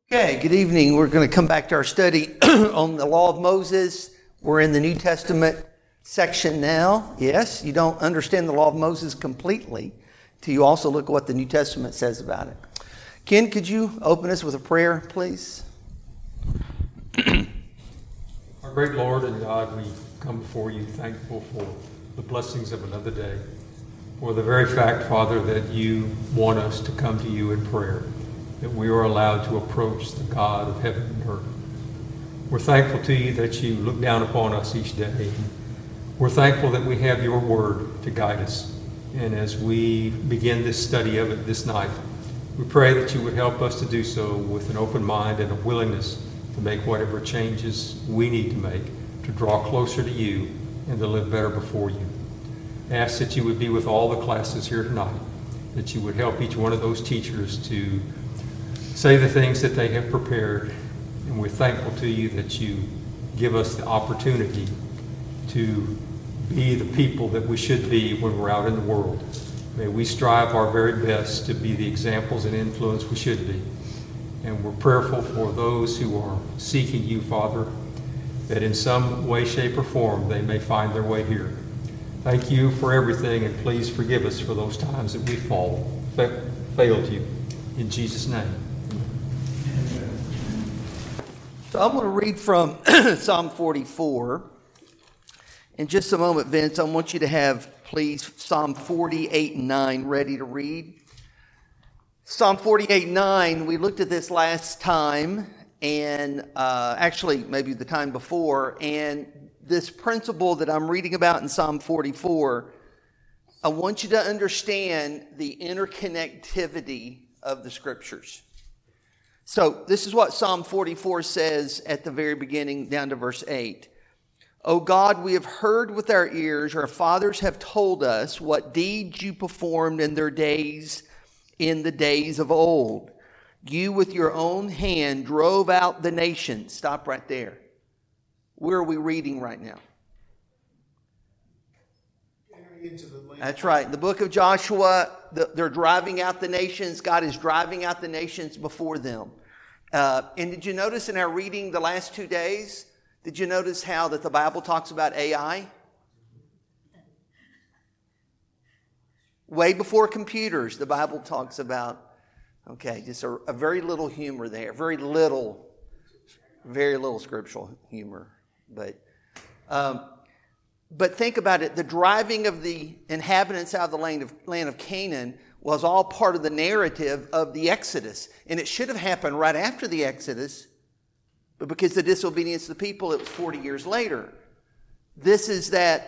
Okay, good evening. We're going to come back to our study on the law of Moses. We're in the New Testament section now. Yes, you don't understand the law of Moses completely till you also look at what the New Testament says about it. Ken, could you open us with a prayer, please? Our great Lord and God, we come before you thankful for the blessings of another day, for the very fact, Father, that you want us to come to you in prayer, that we are allowed to approach the God of heaven and earth. We're thankful to you that you look down upon us each day. We're thankful that we have your word to guide us. And as we begin this study of it this night, we pray that you would help us to do so with an open mind and a willingness to make whatever changes we need to make to draw closer to you and to live better before you. I ask that you would be with all the classes here tonight, that you would help each one of those teachers to say the things that they have prepared. And we're thankful to you that you give us the opportunity to be the people that we should be when we're out in the world. May we strive our very best to be the examples and influence we should be. And we're prayerful for those who are seeking you, Father, that in some way, shape, or form they may find their way here. Thank you for everything, and please forgive us for those times that we failed you. In Jesus' name. So I'm going to read from Psalm 44. In just a moment, Vince, I want you to have, please, Psalm 48 and 9 ready to read. Psalm 48 9, we looked at this last time, and actually maybe the time before, and this principle that I'm reading about in Psalm 44, I want you to understand the interconnectivity of the Scriptures. So this is what Psalm 44 says at the very beginning down to verse 8. O God, we have heard with our ears, our fathers have told us what deeds you performed in the days of old. You with your own hand drove out the nations. Stop right there. Where are we reading right now? That's right. The book of Joshua, they're driving out the nations. God is driving out the nations before them. And did you notice in our reading the last 2 days, did you notice how that the Bible talks about AI? Way before computers, the Bible talks about, just a very little humor there. Very little scriptural humor. But think about it. The driving of the inhabitants out of the land of Canaan was all part of the narrative of the Exodus. And it should have happened right after the Exodus. But because of the disobedience of the people, it was 40 years later. This is that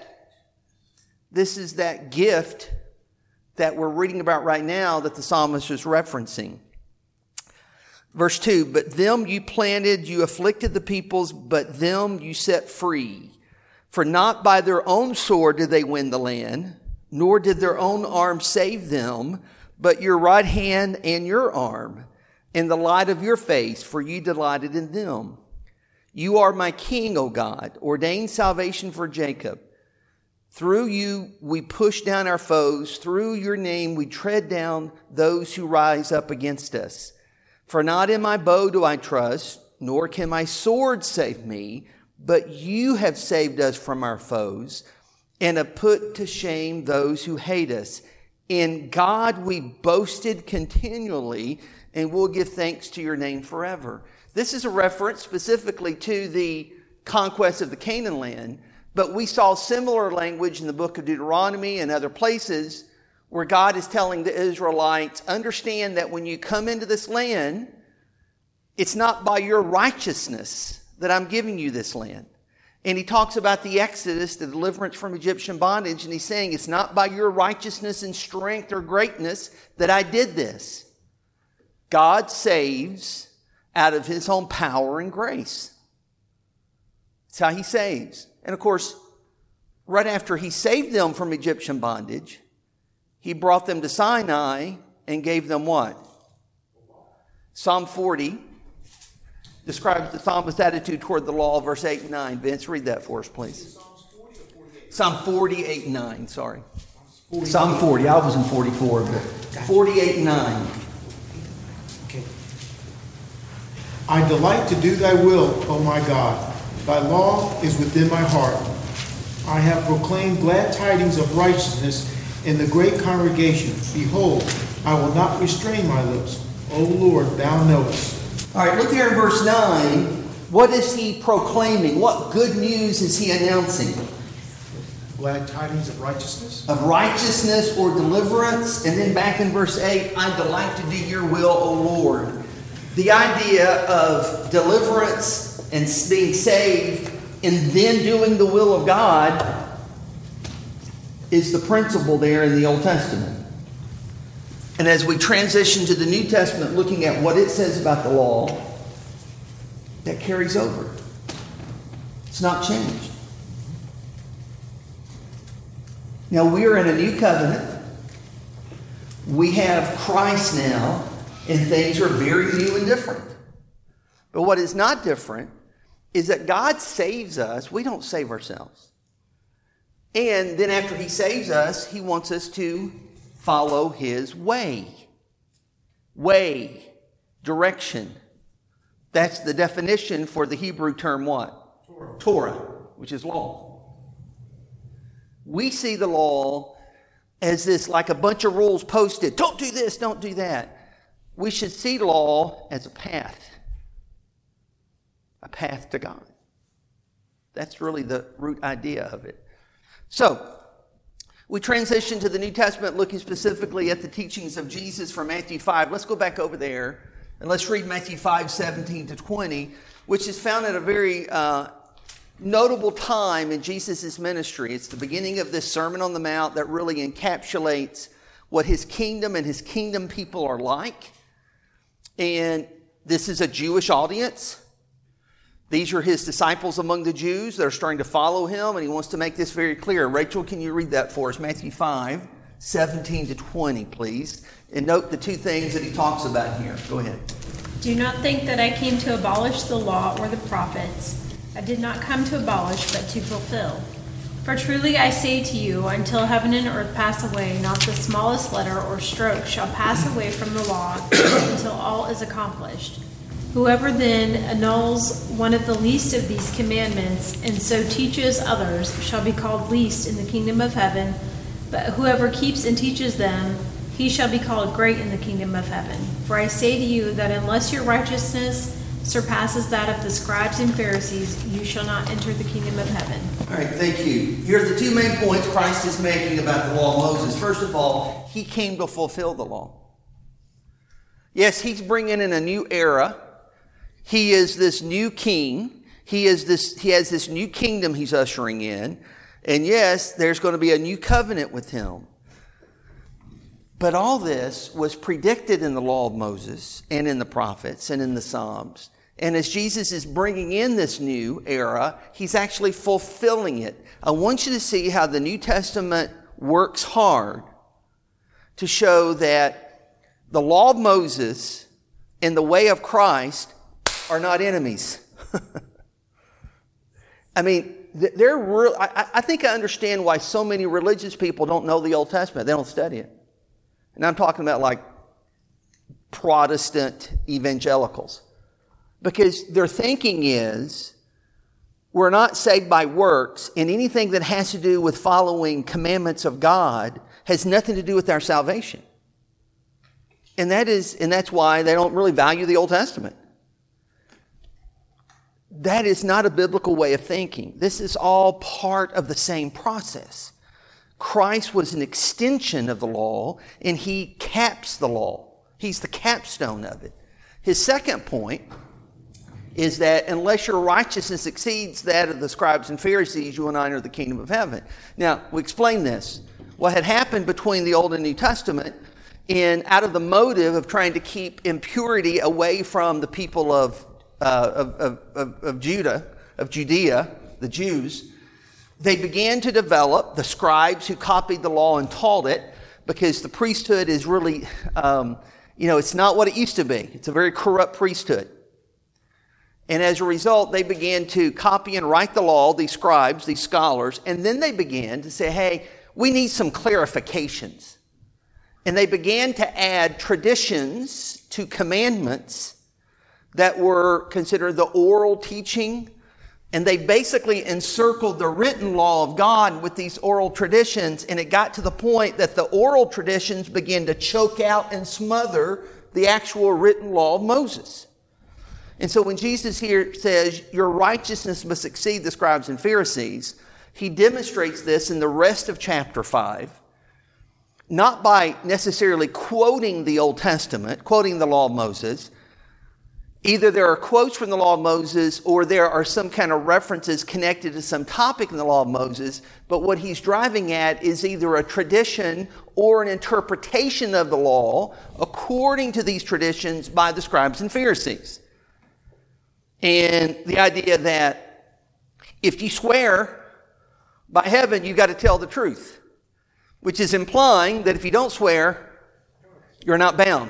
gift that we're reading about right now that the psalmist is referencing. Verse 2, but them you planted, you afflicted the peoples, but them you set free. For not by their own sword did they win the land, nor did their own arm save them, but your right hand and your arm, and the light of your face, for you delighted in them. You are my king, O God, ordained salvation for Jacob. Through you we push down our foes. Through your name we tread down those who rise up against us. For not in my bow do I trust, nor can my sword save me, but you have saved us from our foes and have put to shame those who hate us. In God we boasted continually, and we'll give thanks to your name forever. This is a reference specifically to the conquest of the Canaan land, but we saw similar language in the book of Deuteronomy and other places where God is telling the Israelites, understand that when you come into this land, it's not by your righteousness that I'm giving you this land. And he talks about the Exodus, the deliverance from Egyptian bondage, and he's saying it's not by your righteousness and strength or greatness that I did this. God saves out of his own power and grace. That's how he saves. And of course, right after he saved them from Egyptian bondage, he brought them to Sinai and gave them what? Psalm 40 describes the psalmist's attitude toward the law, verse 8 and 9. Vince, read that for us, please. Psalm 48 and 9, sorry. Psalm 40, I was in 44, but 48 and 9. Okay. I delight to do thy will, O my God. Thy law is within my heart. I have proclaimed glad tidings of righteousness in the great congregation. Behold, I will not restrain my lips. O Lord, thou knowest. All right, look here in verse 9. What is he proclaiming? What good news is he announcing? Glad tidings of righteousness? Of righteousness or deliverance. And then back in verse 8, I delight to do your will, O Lord. The idea of deliverance and being saved and then doing the will of God is the principle there in the Old Testament. And as we transition to the New Testament, looking at what it says about the law, that carries over. It's not changed. Now we are in a new covenant. We have Christ now, and things are very new and different. But what is not different is that God saves us. We don't save ourselves. And then after he saves us, he wants us to follow his way. Way, direction. That's the definition for the Hebrew term what? Torah, which is law. We see the law as this, like a bunch of rules posted. Don't do this, don't do that. We should see law as a path to God. That's really the root idea of it. So, we transition to the New Testament, looking specifically at the teachings of Jesus from Matthew 5. Let's go back over there and let's read Matthew 5, 17 to 20, which is found at a very notable time in Jesus' ministry. It's the beginning of this Sermon on the Mount that really encapsulates what his kingdom and his kingdom people are like. And this is a Jewish audience. These are his disciples among the Jews that are starting to follow him, and he wants to make this very clear. Rachel, can you read that for us? Matthew 5, 17 to 20, please. And note the two things that he talks about here. Go ahead. Do not think that I came to abolish the law or the prophets. I did not come to abolish, but to fulfill. For truly I say to you, until heaven and earth pass away, not the smallest letter or stroke shall pass away from the law until all is accomplished. Whoever then annuls one of the least of these commandments and so teaches others shall be called least in the kingdom of heaven, but whoever keeps and teaches them, he shall be called great in the kingdom of heaven. For I say to you that unless your righteousness surpasses that of the scribes and Pharisees, you shall not enter the kingdom of heaven. All right, thank you. Here are the two main points Christ is making about the law of Moses. First of all, he came to fulfill the law. Yes, he's bringing in a new era. He is this new king. He has this new kingdom he's ushering in. And yes, there's going to be a new covenant with him. But all this was predicted in the law of Moses and in the prophets and in the Psalms. And as Jesus is bringing in this new era, he's actually fulfilling it. I want you to see how the New Testament works hard to show that the law of Moses and the way of Christ are not enemies. I mean, they're real. I think I understand why so many religious people don't know the Old Testament. They don't study it. And I'm talking about like Protestant evangelicals. Because their thinking is, we're not saved by works, and anything that has to do with following commandments of God has nothing to do with our salvation. And that's why they don't really value the Old Testament. That is not a biblical way of thinking. This is all part of the same process. Christ was an extension of the law, and he caps the law. He's the capstone of it. His second point is that unless your righteousness exceeds that of the scribes and Pharisees, you will not enter the kingdom of heaven. Now, we explain this. What had happened between the Old and New Testament, out of the motive of trying to keep impurity away from the people of Judea, the Jews, they began to develop the scribes who copied the law and taught it, because the priesthood is really, it's not what it used to be. It's a very corrupt priesthood. And as a result, they began to copy and write the law, these scribes, these scholars, and then they began to say, hey, we need some clarifications. And they began to add traditions to commandments that were considered the oral teaching. And they basically encircled the written law of God with these oral traditions. And it got to the point that the oral traditions began to choke out and smother the actual written law of Moses. And so when Jesus here says, your righteousness must exceed the scribes and Pharisees, he demonstrates this in the rest of chapter 5. Not by necessarily quoting the Old Testament, quoting the law of Moses. Either there are quotes from the law of Moses or there are some kind of references connected to some topic in the law of Moses. But what he's driving at is either a tradition or an interpretation of the law according to these traditions by the scribes and Pharisees. And the idea that if you swear by heaven, you've got to tell the truth. Which is implying that if you don't swear, you're not bound.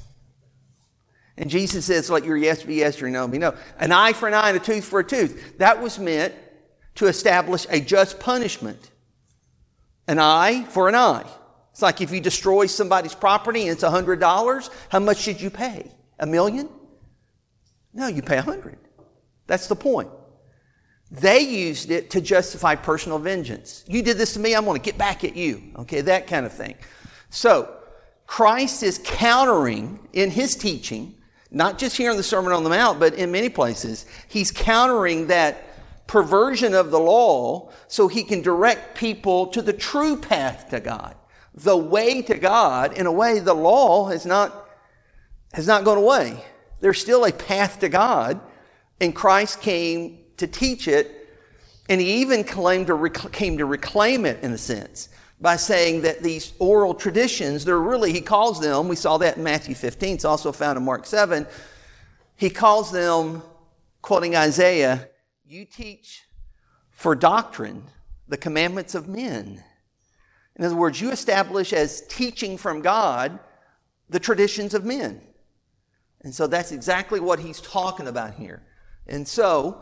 And Jesus says, let your yes be yes, your no be no. An eye for an eye and a tooth for a tooth. That was meant to establish a just punishment. An eye for an eye. It's like if you destroy somebody's property and it's $100, how much should you pay? $1 million? No, you pay $100. That's the point. They used it to justify personal vengeance. You did this to me, I'm going to get back at you. Okay, that kind of thing. So, Christ is countering in his teaching, not just here in the Sermon on the Mount, but in many places, he's countering that perversion of the law so he can direct people to the true path to God. The way to God, in a way, the law has not gone away. There's still a path to God, and Christ came to teach it, and he even came to reclaim it in a sense by saying that these oral traditions, they're really, he calls them, we saw that in Matthew 15, it's also found in Mark 7, he calls them, quoting Isaiah, you teach for doctrine the commandments of men. In other words, you establish as teaching from God the traditions of men. And so that's exactly what he's talking about here. And so,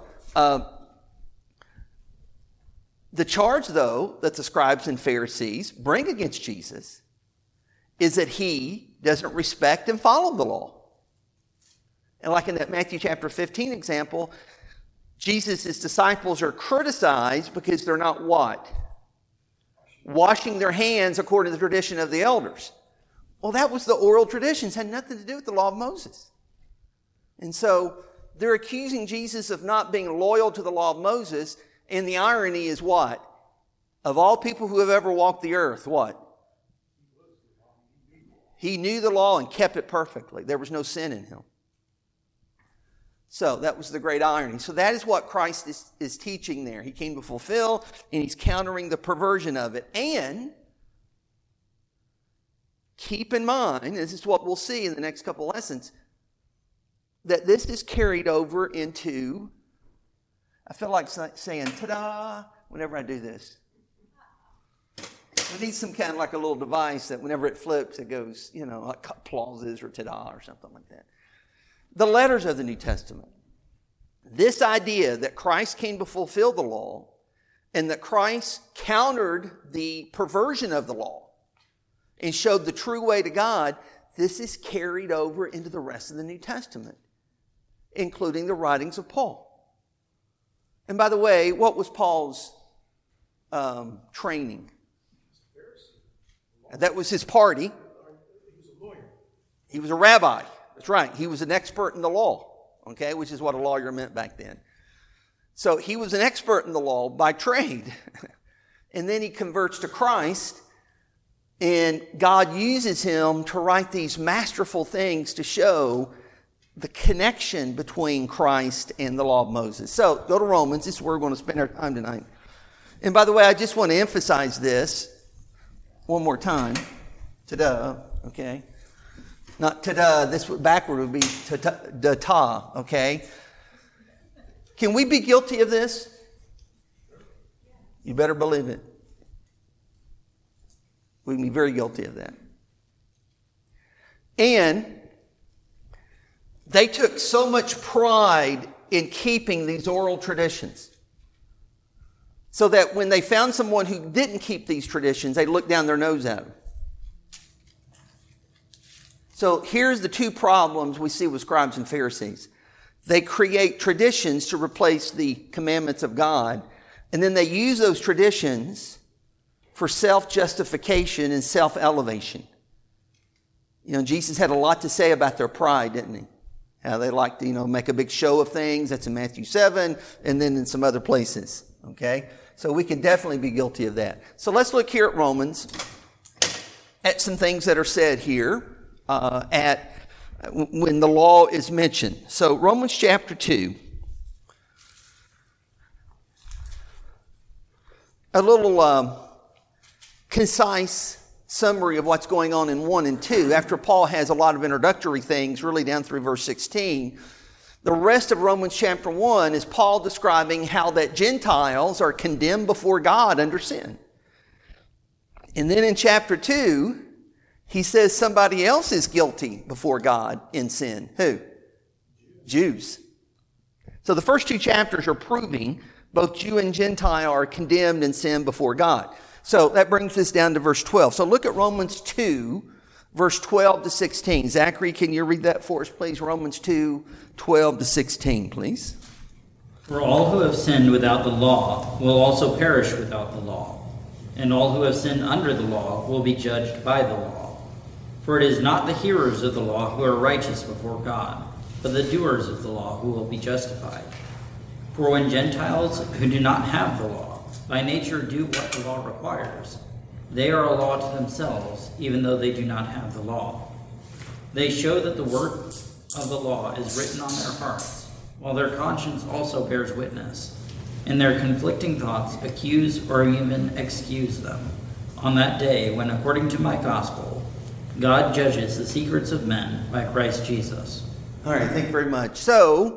the charge, though, that the scribes and Pharisees bring against Jesus is that he doesn't respect and follow the law. And like in that Matthew chapter 15 example, Jesus' disciples are criticized because they're not what? Washing their hands according to the tradition of the elders. Well, that was the oral traditions, had nothing to do with the law of Moses. And so they're accusing Jesus of not being loyal to the law of Moses. And the irony is what? Of all people who have ever walked the earth, what? He knew the law and kept it perfectly. There was no sin in him. So that was the great irony. So that is what Christ is teaching there. He came to fulfill, and he's countering the perversion of it. And keep in mind, this is what we'll see in the next couple lessons, that this is carried over into, I feel like saying, ta-da, whenever I do this. We need some kind of like a little device that whenever it flips, it goes, like applauses or ta-da or something like that. The letters of the New Testament. This idea that Christ came to fulfill the law and that Christ countered the perversion of the law and showed the true way to God, this is carried over into the rest of the New Testament, including the writings of Paul. And by the way, what was Paul's training? That was his party. He was a lawyer. He was a rabbi. That's right. He was an expert in the law, okay, which is what a lawyer meant back then. So he was an expert in the law by trade. And then he converts to Christ, and God uses him to write these masterful things to show the connection between Christ and the law of Moses. So go to Romans. This is where we're going to spend our time tonight. And by the way, I just want to emphasize this one more time. Ta-da, okay? Not ta-da, this backward would be ta-ta, okay? Can we be guilty of this? You better believe it. We can be very guilty of that. And they took so much pride in keeping these oral traditions, so that when they found someone who didn't keep these traditions, they looked down their nose at them. So here's the two problems we see with scribes and Pharisees. They create traditions to replace the commandments of God. And then they use those traditions for self-justification and self-elevation. You know, Jesus had a lot to say about their pride, didn't he? How they like to, make a big show of things. That's in Matthew 7 and then in some other places. Okay? So we can definitely be guilty of that. So let's look here at Romans, at some things that are said here when the law is mentioned. So Romans chapter 2. A little concise summary of what's going on in 1 and 2. After Paul has a lot of introductory things, really down through verse 16, the rest of Romans chapter 1 is Paul describing how that Gentiles are condemned before God under sin. And then in chapter 2, he says somebody else is guilty before God in sin. Who? Jews. So the first 2 chapters are proving both Jew and Gentile are condemned in sin before God. So that brings us down to verse 12. So look at Romans 2, verse 12 to 16. Zachary, can you read that for us, please? Romans 2, 12 to 16, please. For all who have sinned without the law will also perish without the law, and all who have sinned under the law will be judged by the law. For it is not the hearers of the law who are righteous before God, but the doers of the law who will be justified. For when Gentiles who do not have the law, by nature do what the law requires, they are a law to themselves, even though they do not have the law. They show that the word of the law is written on their hearts, while their conscience also bears witness, and their conflicting thoughts accuse or even excuse them on that day when, according to my gospel, God judges the secrets of men by Christ Jesus. All right, thank you very much. So,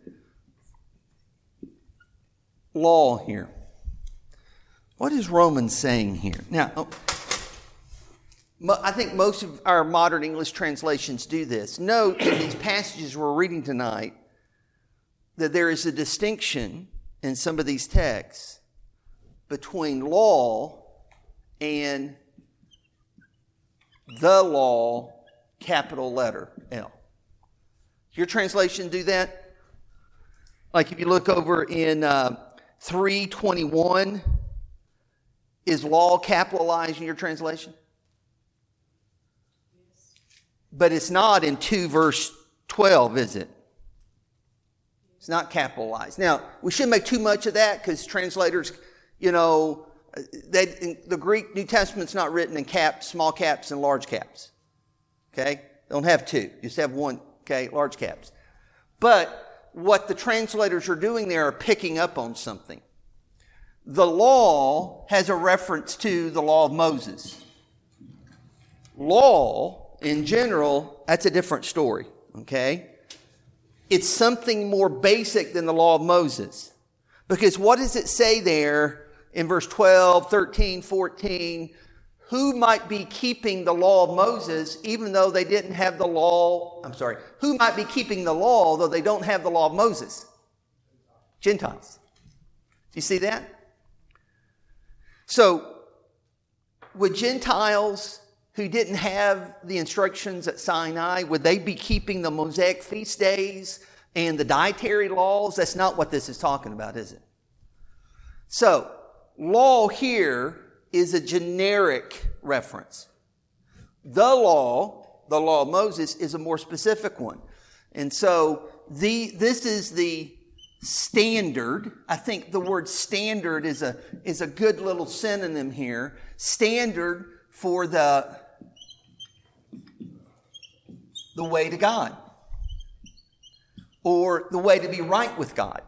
law here. What is Romans saying here? Now, I think most of our modern English translations do this. Note in these passages we're reading tonight that there is a distinction in some of these texts between law and the law, capital letter L. Your translation do that? Like if you look over in 3:21, is law capitalized in your translation? But it's not in 2 verse 12, is it? It's not capitalized. Now, we shouldn't make too much of that because translators, the Greek New Testament's not written in caps, small caps, and large caps. Okay? They don't have 2. Just have 1, okay, large caps. But what the translators are doing there are picking up on something. The law has a reference to the law of Moses. Law, in general, that's a different story, okay? It's something more basic than the law of Moses. Because what does it say there in verse 12, 13, 14? Who might be keeping the law of Moses even though they didn't have the law? Who might be keeping the law though they don't have the law of Moses? Gentiles. Do you see that? So, would Gentiles who didn't have the instructions at Sinai, would they be keeping the Mosaic feast days and the dietary laws? That's not what this is talking about, is it? So, law here is a generic reference. The law of Moses, is a more specific one. And so, this is the standard. I think the word standard is a good little synonym here. Standard for the way to God, or the way to be right with God.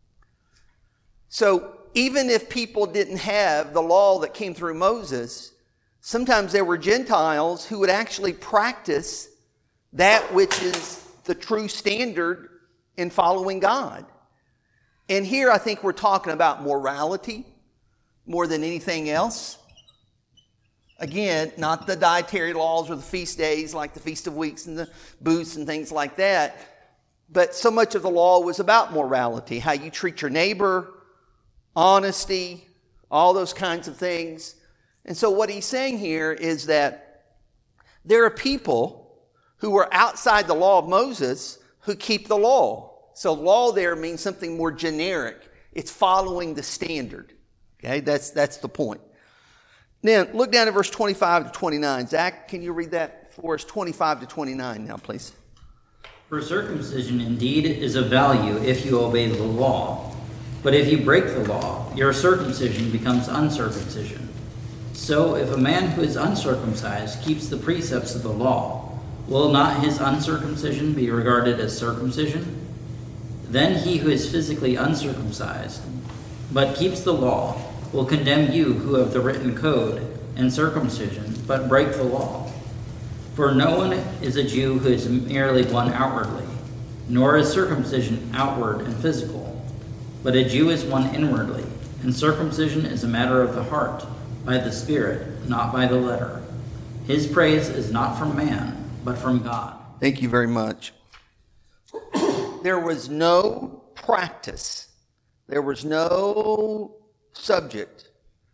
So even if people didn't have the law that came through Moses, sometimes there were Gentiles who would actually practice that which is the true standard in following God. And here I think we're talking about morality more than anything else. Again, not the dietary laws or the feast days like the Feast of Weeks and the booths and things like that. But so much of the law was about morality, how you treat your neighbor, honesty, all those kinds of things. And so what he's saying here is that there are people who are outside the law of Moses who keep the law. So law there means something more generic. It's following the standard. Okay, that's the point. Now, look down at verse 25 to 29. Zach, can you read that for us? 25 to 29 now, please. For circumcision indeed is of value if you obey the law. But if you break the law, your circumcision becomes uncircumcision. So if a man who is uncircumcised keeps the precepts of the law, will not his uncircumcision be regarded as circumcision? Then he who is physically uncircumcised, but keeps the law, will condemn you who have the written code and circumcision, but break the law. For no one is a Jew who is merely one outwardly, nor is circumcision outward and physical, but a Jew is one inwardly, and circumcision is a matter of the heart, by the Spirit, not by the letter. His praise is not from man, but from God. Thank you very much. There was no practice, there was no subject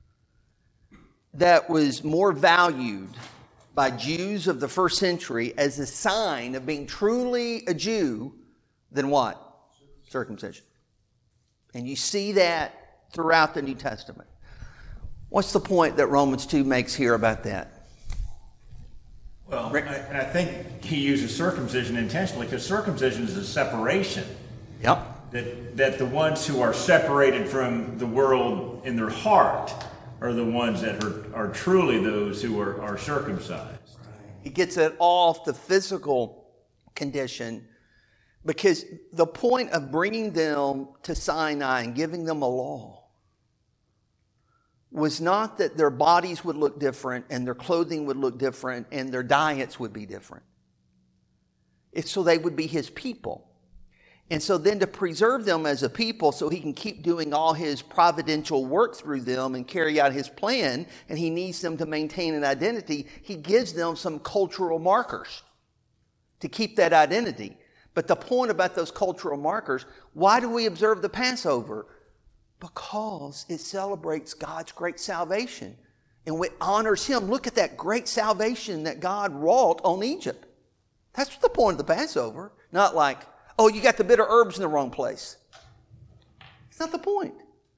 that was more valued by Jews of the first century as a sign of being truly a Jew than what? Circumcision. And you see that throughout the New Testament. What's the point that Romans 2 makes here about that? Well, and I think he uses circumcision intentionally because circumcision is a separation. Yep. That the ones who are separated from the world in their heart are the ones that are truly those who are circumcised. He gets it off the physical condition because the point of bringing them to Sinai and giving them a law was not that their bodies would look different and their clothing would look different and their diets would be different. It's so they would be his people. And so then to preserve them as a people so he can keep doing all his providential work through them and carry out his plan, and he needs them to maintain an identity, he gives them some cultural markers to keep that identity. But the point about those cultural markers, why do we observe the Passover? Because it celebrates God's great salvation. And it honors him. Look at that great salvation that God wrought on Egypt. That's the point of the Passover. Not like, oh, you got the bitter herbs in the wrong place. It's not the point.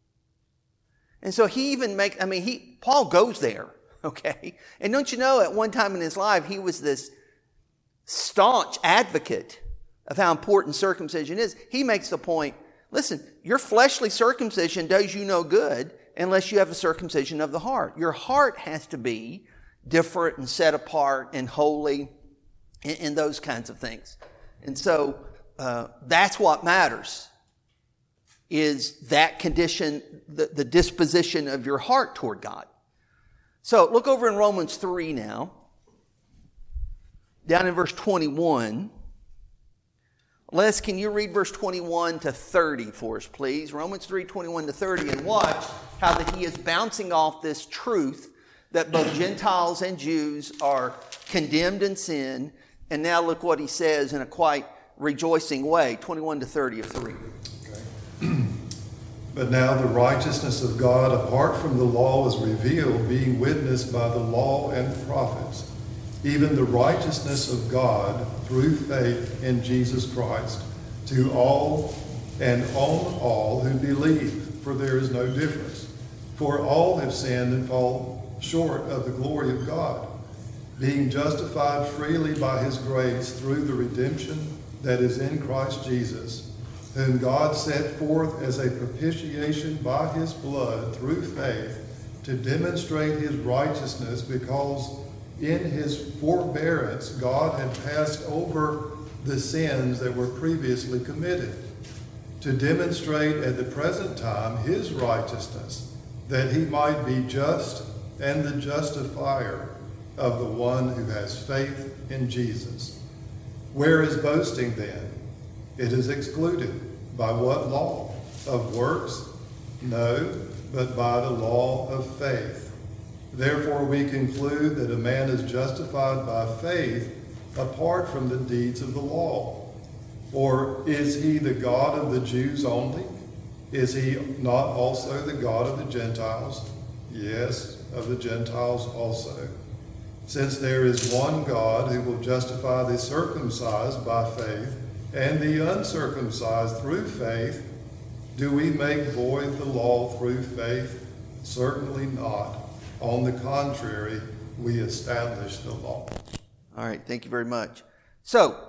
And so he even Paul goes there, okay? And don't you know, at one time in his life, he was this staunch advocate of how important circumcision is. He makes the point, listen, your fleshly circumcision does you no good unless you have a circumcision of the heart. Your heart has to be different and set apart and holy and those kinds of things. And so that's what matters, is that condition, the disposition of your heart toward God. So look over in Romans 3 now, down in verse 21. Les, can you read verse 21 to 30 for us, please? Romans 3, 21 to 30, and watch how that he is bouncing off this truth that both Gentiles and Jews are condemned in sin. And now look what he says in a quite rejoicing way, 21 to 30 of 3. Okay. But now the righteousness of God apart from the law is revealed, being witnessed by the law and the prophets, even the righteousness of God through faith in Jesus Christ, to all and on all who believe, for there is no difference. For all have sinned and fall short of the glory of God, being justified freely by his grace through the redemption that is in Christ Jesus, whom God set forth as a propitiation by his blood through faith to demonstrate his righteousness, because in his forbearance God had passed over the sins that were previously committed, to demonstrate at the present time his righteousness, that he might be just and the justifier of the one who has faith in Jesus. Where is boasting then? It is excluded. By what law? Of works? No, but by the law of faith. Therefore we conclude that a man is justified by faith apart from the deeds of the law. Or is he the God of the Jews only? Is he not also the God of the Gentiles? Yes, of the Gentiles also. Since there is one God who will justify the circumcised by faith and the uncircumcised through faith, do we make void the law through faith? Certainly not. On the contrary, we establish the law. All right, thank you very much. So,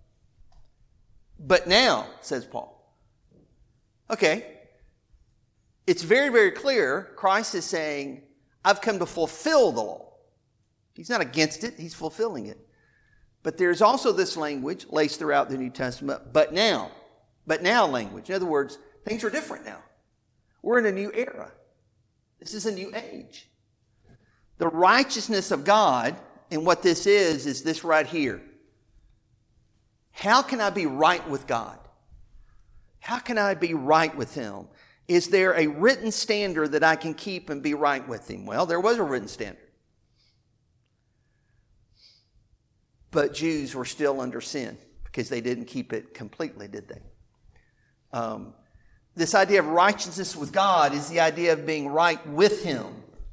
but now, says Paul. Okay, it's very, very clear. Christ is saying, I've come to fulfill the law. He's not against it, he's fulfilling it. But there's also this language laced throughout the New Testament, but now language. In other words, things are different now. We're in a new era. This is a new age. The righteousness of God, and what this is this right here. How can I be right with God? How can I be right with Him? Is there a written standard that I can keep and be right with Him? Well, there was a written standard. But Jews were still under sin because they didn't keep it completely, did they? This idea of righteousness with God is the idea of being right with Him.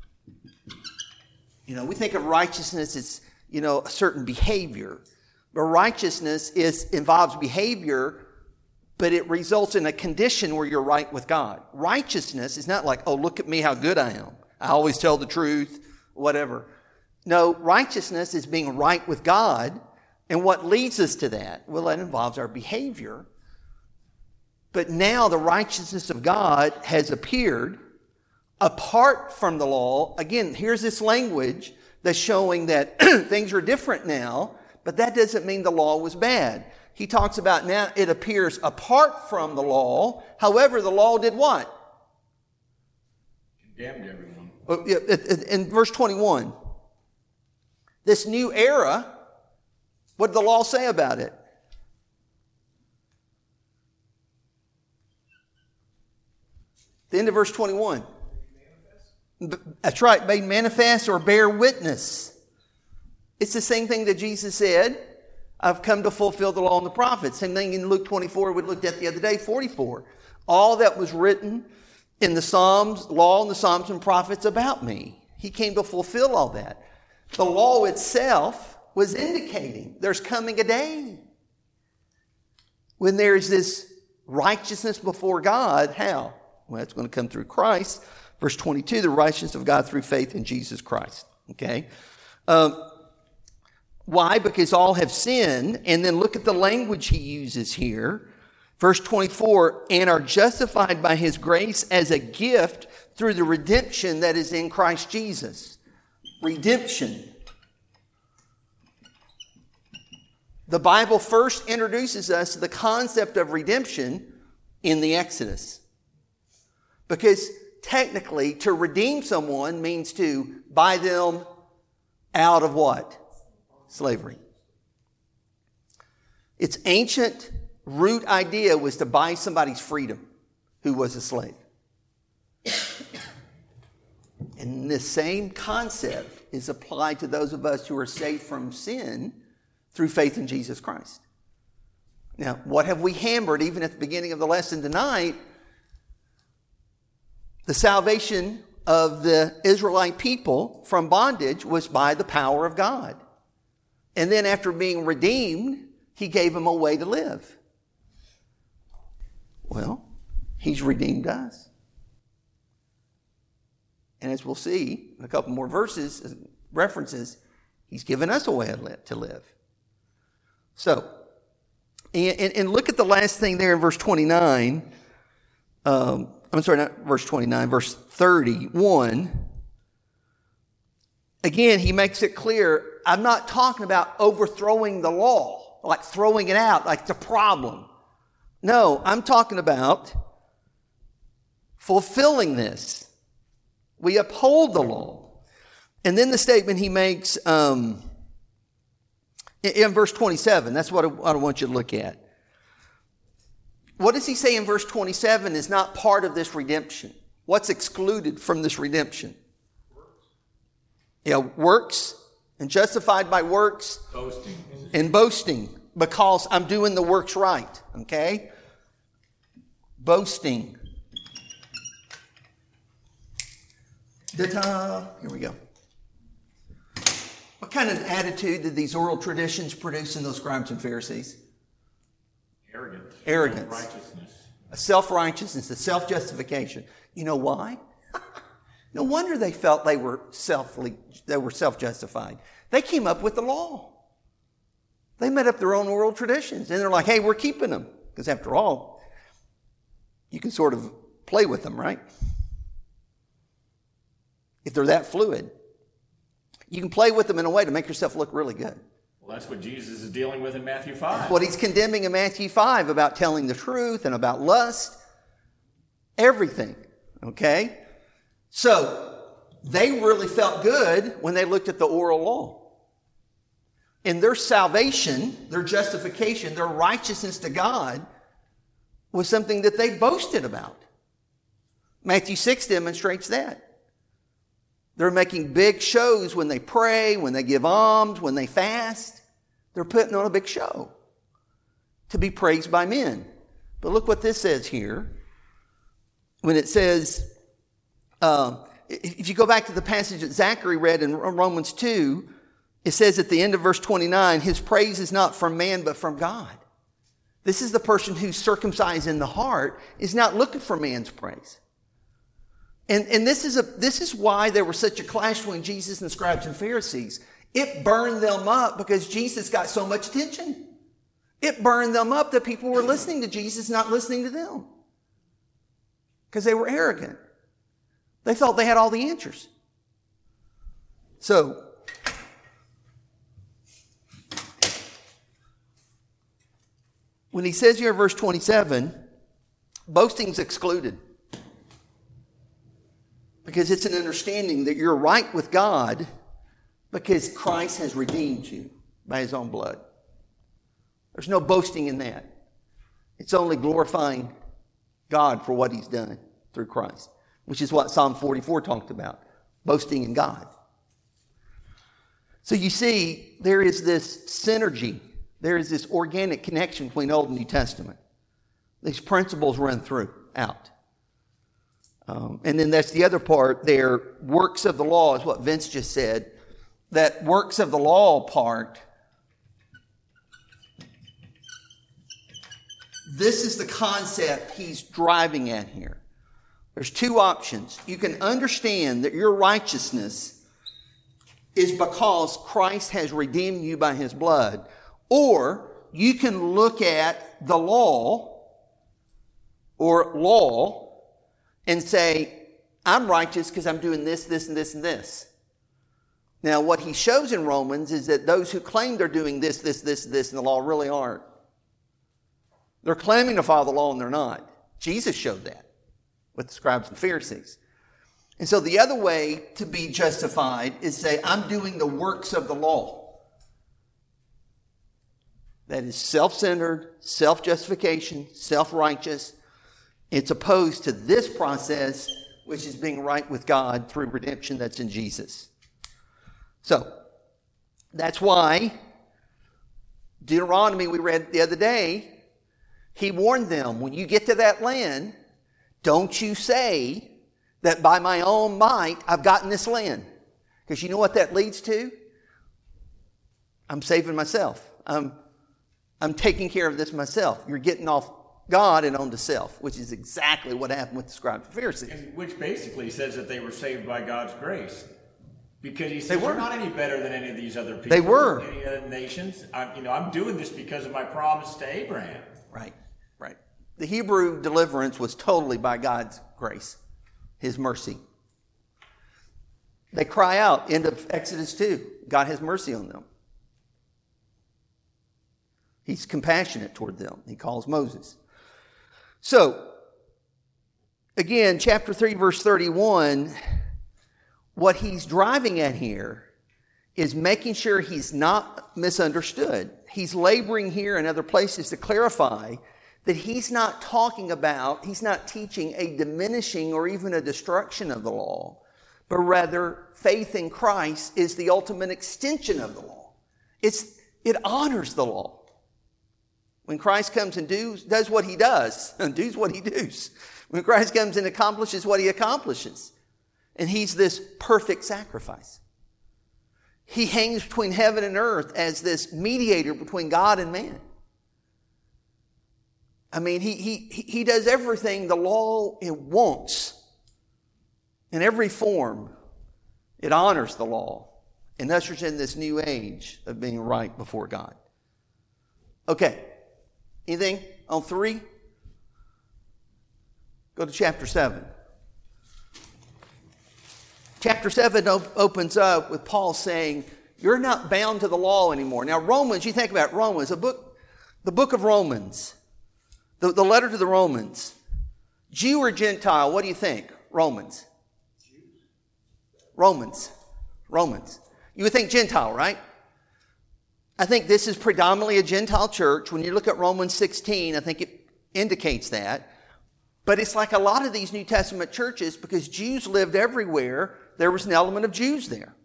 You know, we think of righteousness as, a certain behavior. But righteousness involves behavior, but it results in a condition where you're right with God. Righteousness is not like, oh, look at me, how good I am. I always tell the truth, whatever. No, righteousness is being right with God. And what leads us to that? Well, that involves our behavior. But now the righteousness of God has appeared apart from the law. Again, here's this language that's showing that things are different now, but that doesn't mean the law was bad. He talks about now it appears apart from the law. However, the law did what? Condemned everyone. In verse 21, this new era, what did the law say about it? The end of verse 21. That's right, made manifest or bear witness. It's the same thing that Jesus said, I've come to fulfill the law and the prophets. Same thing in Luke 24 we looked at the other day, 44. All that was written in the Psalms, law and the Psalms and prophets about me. He came to fulfill all that. The law itself was indicating there's coming a day when there's this righteousness before God. How? Well, it's going to come through Christ. Verse 22, the righteousness of God through faith in Jesus Christ. Okay? Why? Because all have sinned. And then look at the language he uses here. Verse 24, and are justified by His grace as a gift through the redemption that is in Christ Jesus. Redemption. The Bible first introduces us to the concept of redemption in the Exodus. Because technically, to redeem someone means to buy them out of what? Slavery. Its ancient root idea was to buy somebody's freedom who was a slave. And this same concept is applied to those of us who are saved from sin through faith in Jesus Christ. Now, what have we hammered even at the beginning of the lesson tonight? The salvation of the Israelite people from bondage was by the power of God. And then after being redeemed, He gave them a way to live. Well, He's redeemed us. And as we'll see in a couple more verses, references, He's given us a way to live. So, and look at the last thing there in verse 29. I'm sorry, not verse 29, verse 31. Again, he makes it clear, I'm not talking about overthrowing the law, like throwing it out, like it's a problem. No, I'm talking about fulfilling this. We uphold the law. And then the statement he makes in verse 27, that's what I want you to look at. What does he say in verse 27 is not part of this redemption? What's excluded from this redemption? Works and justified by works. Boasting. And boasting because I'm doing the works right. Okay? Boasting. Ta-ta. Here we go. What kind of attitude did these oral traditions produce in those scribes and Pharisees? Arrogance. Righteousness. A self-righteousness, a self-justification. You know why? No wonder they felt they were self-justified. They came up with the law. They made up their own oral traditions. And they're like, hey, we're keeping them. Because after all, you can sort of play with them, right? If they're that fluid. You can play with them in a way to make yourself look really good. Well, that's what Jesus is dealing with in Matthew 5. That's what he's condemning in Matthew 5 about telling the truth and about lust. Everything. Okay? So, they really felt good when they looked at the oral law. And their salvation, their justification, their righteousness to God was something that they boasted about. Matthew 6 demonstrates that. They're making big shows when they pray, when they give alms, when they fast. They're putting on a big show to be praised by men. But look what this says here. When it says, if you go back to the passage that Zachary read in Romans 2, it says at the end of verse 29, his praise is not from man but from God. This is the person who's circumcised in the heart is not looking for man's praise. And this is why there was such a clash between Jesus and the scribes and Pharisees. It burned them up because Jesus got so much attention. It burned them up that people were listening to Jesus, not listening to them. Because they were arrogant. They thought they had all the answers. So, when he says here in verse 27, boasting's excluded. Because it's an understanding that you're right with God because Christ has redeemed you by his own blood. There's no boasting in that. It's only glorifying God for what he's done through Christ, which is what Psalm 44 talked about, boasting in God. So you see, there is this synergy. There is this organic connection between Old and New Testament. These principles run throughout. And then that's the other part there. Works of the law is what Vince just said. That works of the law part, this is the concept he's driving at here. There's two options. You can understand that your righteousness is because Christ has redeemed you by his blood. Or you can look at the law or law and say, I'm righteous because I'm doing this, this, and this, and this. Now, what he shows in Romans is that those who claim they're doing this, this, this, this in the law really aren't. They're claiming to follow the law and they're not. Jesus showed that with the scribes and Pharisees. And so the other way to be justified is say, I'm doing the works of the law. That is self-centered, self-justification, self-righteous. It's opposed to this process, which is being right with God through redemption that's in Jesus. So, that's why Deuteronomy we read the other day, he warned them, when you get to that land, don't you say that by my own might I've gotten this land. Because you know what that leads to? I'm saving myself. I'm taking care of this myself. You're getting off God and onto self, which is exactly what happened with the scribes and Pharisees. And which basically says that they were saved by God's grace. Because he said, you're not any better than any of these other people. They were. Any other nations. I'm doing this because of my promise to Abraham. Right. The Hebrew deliverance was totally by God's grace, his mercy. They cry out, end of Exodus 2. God has mercy on them. He's compassionate toward them. He calls Moses. So, again, chapter 3, verse 31, what he's driving at here is making sure he's not misunderstood. He's laboring here in other places to clarify that he's not teaching a diminishing or even a destruction of the law, but rather faith in Christ is the ultimate extension of the law. It honors the law. When Christ comes and does what he does, and does what he does. When Christ comes and accomplishes what he accomplishes. And he's this perfect sacrifice. He hangs between heaven and earth as this mediator between God and man. I mean, he does everything the law it wants. In every form, it honors the law and ushers in this new age of being right before God. Okay, anything on 3? Go to chapter 7. Chapter 7 opens up with Paul saying, you're not bound to the law anymore. Now, Romans, you think about Romans, the book of Romans, the letter to the Romans. Jew or Gentile, what do you think? Romans. You would think Gentile, right? I think this is predominantly a Gentile church. When you look at Romans 16, I think it indicates that. But it's like a lot of these New Testament churches, because Jews lived everywhere, there was an element of Jews there.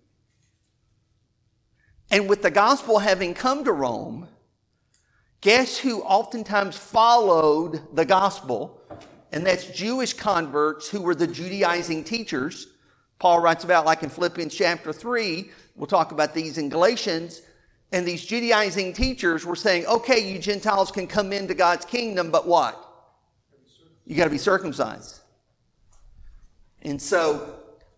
And with the gospel having come to Rome, guess who oftentimes followed the gospel? And that's Jewish converts who were the Judaizing teachers. Paul writes about, like in Philippians chapter 3, we'll talk about these in Galatians, and these Judaizing teachers were saying, okay, you Gentiles can come into God's kingdom, but what? You got to be circumcised. And so,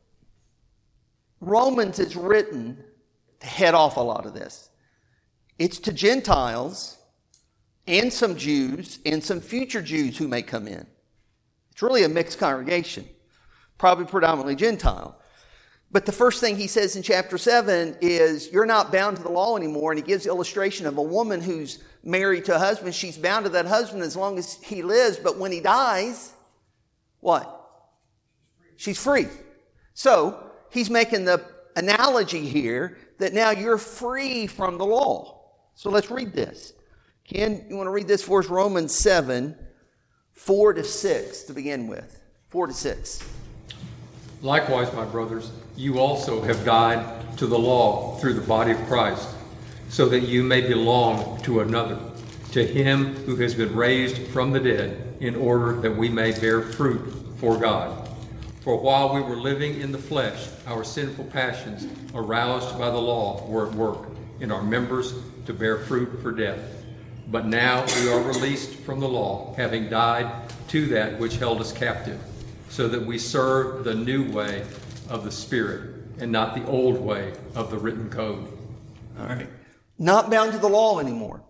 Romans is written to head off a lot of this. It's to Gentiles and some Jews and some future Jews who may come in. It's really a mixed congregation, probably predominantly Gentile. But the first thing he says in chapter 7 is, you're not bound to the law anymore. And he gives the illustration of a woman who's married to a husband. She's bound to that husband as long as he lives. But when he dies, what? She's free. So he's making the analogy here that now you're free from the law. So let's read this. Ken, you want to read this for us? Romans 7, 4-6 to begin with. 4-6. Likewise, my brothers, you also have died to the law through the body of Christ, so that you may belong to another, to him who has been raised from the dead, in order that we may bear fruit for God. For while we were living in the flesh, our sinful passions, aroused by the law, were at work in our members to bear fruit for death. But now we are released from the law, having died to that which held us captive, so that we serve the new way of the Spirit and not the old way of the written code. All right. Not bound to the law anymore.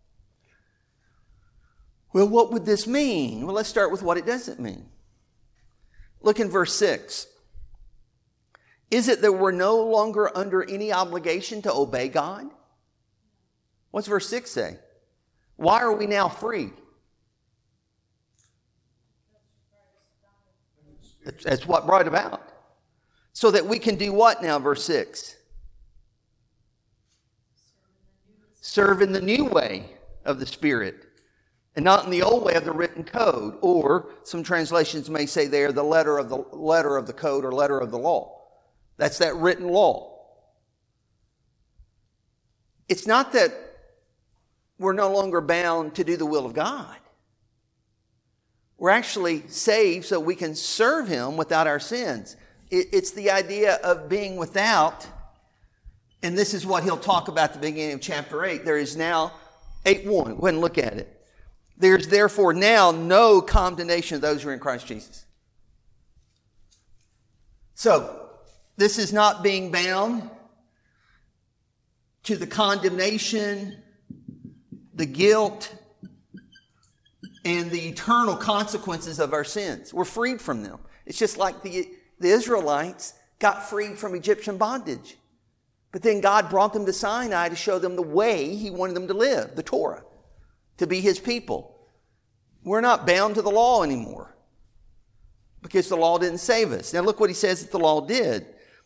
Well, what would this mean? Well, let's start with what it doesn't mean. Look in verse 6. Is it that we're no longer under any obligation to obey God? What's verse 6 say? Why are we now free? That's what brought about. So that we can do what now, verse 6? Serve in the new way of the Spirit, and not in the old way of the written code. Or some translations may say there, the letter of the code or letter of the law. That's that written law. It's not that we're no longer bound to do the will of God. We're actually saved so we can serve him without our sins. It's the idea of being without, and this is what he'll talk about at the beginning of chapter 8. There is now, 8:1, go ahead and look at it. There's therefore now no condemnation of those who are in Christ Jesus. So, this is not being bound to the condemnation, the guilt, and the eternal consequences of our sins. We're freed from them. It's just like the Israelites got freed from Egyptian bondage. But then God brought them to Sinai to show them the way he wanted them to live, the Torah, to be his people. We're not bound to the law anymore because the law didn't save us. Now look what he says that the law did.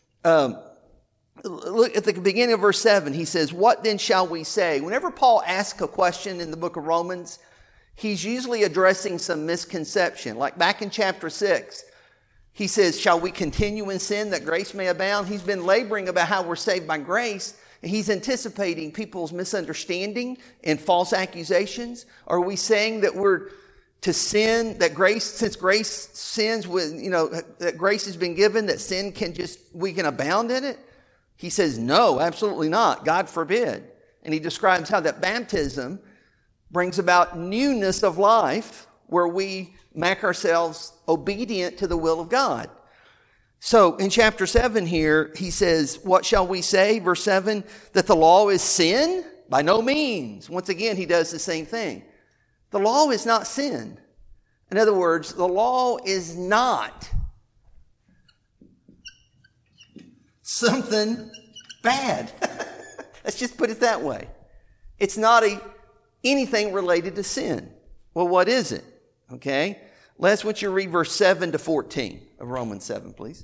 Look at the beginning of verse 7. He says, what then shall we say? Whenever Paul asks a question in the book of Romans, he's usually addressing some misconception. Like back in chapter 6, he says, shall we continue in sin that grace may abound? He's been laboring about how we're saved by grace, and he's anticipating people's misunderstanding and false accusations. Are we saying that we're to sin, that grace, since grace sins with, that grace has been given, that sin we can abound in it? He says, no, absolutely not. God forbid. And he describes how that baptism brings about newness of life where we make ourselves obedient to the will of God. So in chapter 7 here, he says, what shall we say? Verse 7, that the law is sin? By no means. Once again, he does the same thing. The law is not sin. In other words, the law is not something bad. Let's just put it that way. It's not anything related to sin. Well, what is it? Okay. Les, would you read verse 7 to 14 of Romans 7, please?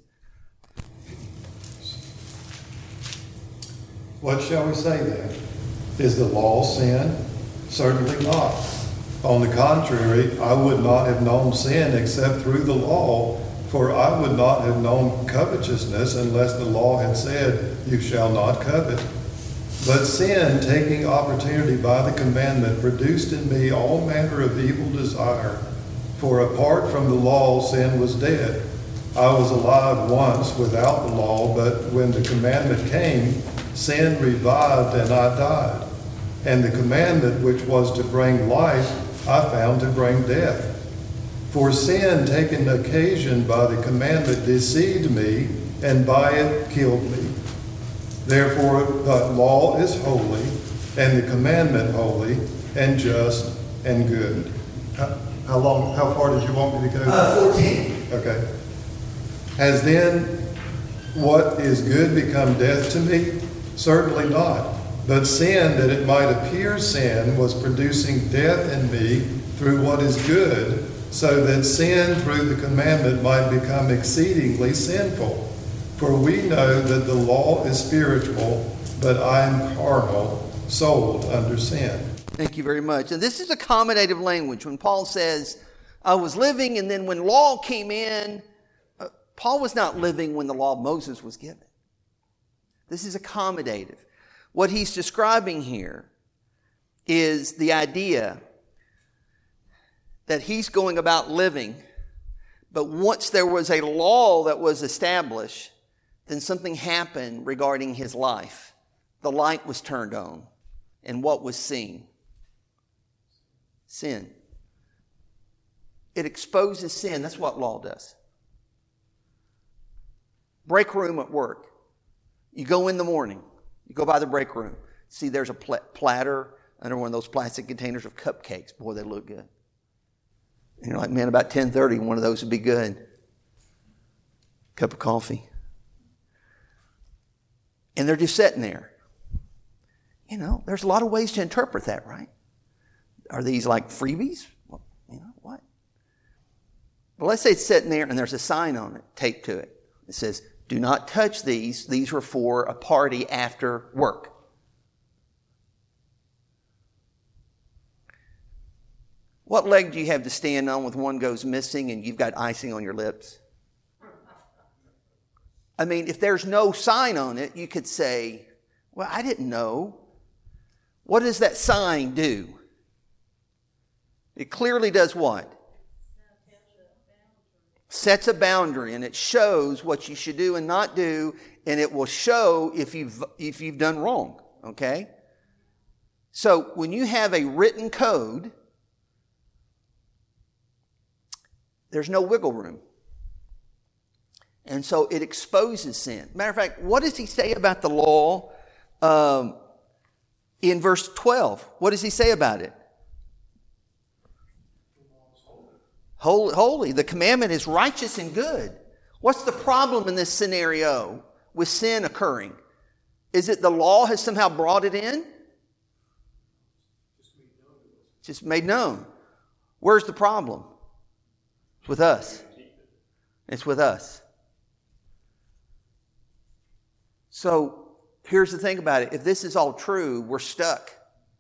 What shall we say then? Is the law sin? Certainly not. On the contrary, I would not have known sin except through the law, for I would not have known covetousness unless the law had said, you shall not covet. But sin, taking opportunity by the commandment, produced in me all manner of evil desire. For apart from the law, sin was dead. I was alive once without the law, but when the commandment came, sin revived and I died. And the commandment which was to bring life, I found to bring death. For sin, taking occasion by the commandment, deceived me, and by it killed me. Therefore, the law is holy, and the commandment holy, and just, and good. How far did you want me to go? 14. Okay. Has then what is good become death to me? Certainly not. But sin, that it might appear sin, was producing death in me through what is good, so that sin through the commandment might become exceedingly sinful. For we know that the law is spiritual, but I am carnal, sold under sin. Thank you very much. And this is accommodative language. When Paul says, I was living, and then when law came in, Paul was not living when the law of Moses was given. This is accommodative. What he's describing here is the idea that he's going about living, but once there was a law that was established, then something happened regarding his life. The light was turned on, and what was seen? Sin. It exposes sin. That's what law does. Break room at work. You go in the morning. You go by the break room. See, there's a platter under one of those plastic containers of cupcakes. Boy, they look good. And you're like, man, about 10:30, one of those would be good. Cup of coffee. And they're just sitting there. You know, there's a lot of ways to interpret that, right? Are these like freebies? Well, you know, what? Well, let's say it's sitting there and there's a sign on it, taped to it. It says, do not touch these. These were for a party after work. What leg do you have to stand on with one goes missing and you've got icing on your lips? I mean, if there's no sign on it, you could say, well, I didn't know. What does that sign do? It clearly does what? Sets a boundary, and it shows what you should do and not do, and it will show if you've done wrong, okay? So when you have a written code, there's no wiggle room. And so it exposes sin. Matter of fact, what does he say about the law in verse 12? What does he say about it? Holy. The commandment is righteous and good. What's the problem in this scenario with sin occurring? Is it the law has somehow brought it in? Just made known. Where's the problem? It's with us. It's with us. So here's the thing about it. If this is all true, we're stuck.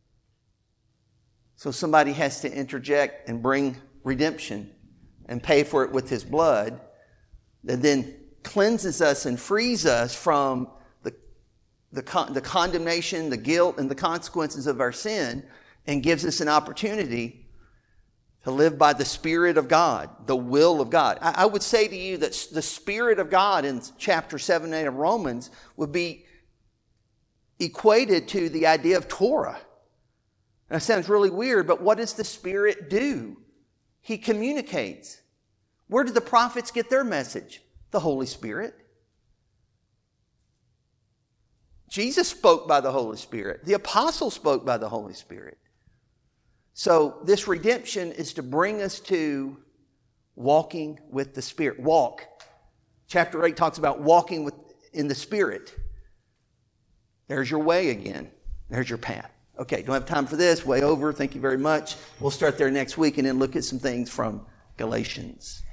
So somebody has to interject and bring redemption and pay for it with his blood that then cleanses us and frees us from the condemnation, the guilt, and the consequences of our sin, and gives us an opportunity to live by the Spirit of God, the will of God. I would say to you that the Spirit of God in chapter 7 and 8 of Romans would be equated to the idea of Torah. That sounds really weird, but what does the Spirit do? He communicates. Where did the prophets get their message? The Holy Spirit. Jesus spoke by the Holy Spirit. The apostles spoke by the Holy Spirit. So this redemption is to bring us to walking with the Spirit. Walk. Chapter 8 talks about walking in the Spirit. There's your way again. There's your path. Okay, don't have time for this. Way over. Thank you very much. We'll start there next week and then look at some things from Galatians.